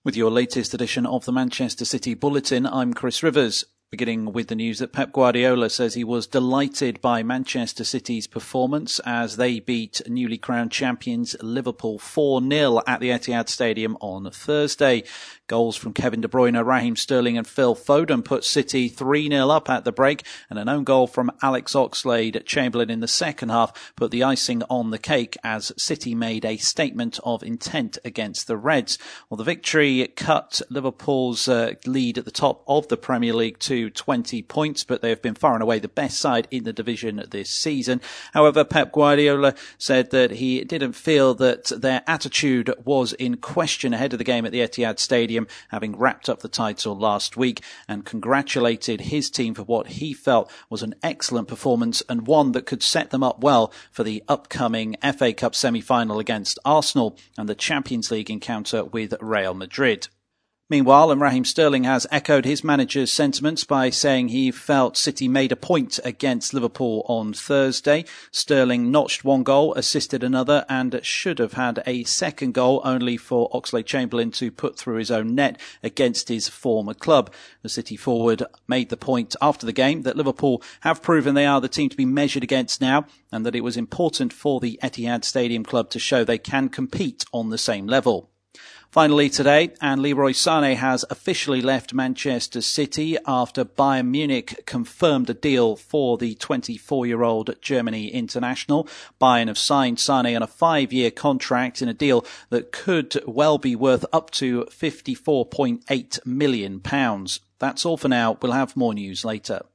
With your latest edition of the Manchester City Bulletin, I'm Chris Rivers. Beginning with the news that Pep Guardiola says he was delighted by Manchester City's performance as they beat newly crowned champions Liverpool 4-0 at the Etihad Stadium on Thursday. Goals from Kevin De Bruyne, Raheem Sterling and Phil Foden put City 3-0 up at the break, and an own goal from Alex Oxlade-Chamberlain in the second half put the icing on the cake as City made a statement of intent against the Reds. Well, the victory cut Liverpool's lead at the top of the Premier League to 20 points, but they have been far and away the best side in the division this season. However, Pep Guardiola said that he didn't feel that their attitude was in question ahead of the game at the Etihad Stadium, having wrapped up the title last week, and congratulated his team for what he felt was an excellent performance and one that could set them up well for the upcoming FA Cup semi-final against Arsenal and the Champions League encounter with Real Madrid. Meanwhile, Raheem Sterling has echoed his manager's sentiments by saying he felt City made a point against Liverpool on Thursday. Sterling notched one goal, assisted another, and should have had a second goal, only for Oxlade-Chamberlain to put through his own net against his former club. The City forward made the point after the game that Liverpool have proven they are the team to be measured against now, and that it was important for the Etihad Stadium club to show they can compete on the same level. Finally today, and Leroy Sané has officially left Manchester City after Bayern Munich confirmed a deal for the 24-year-old Germany international. Bayern have signed Sané on a 5-year contract in a deal that could well be worth up to £54.8 million. That's all for now. We'll have more news later.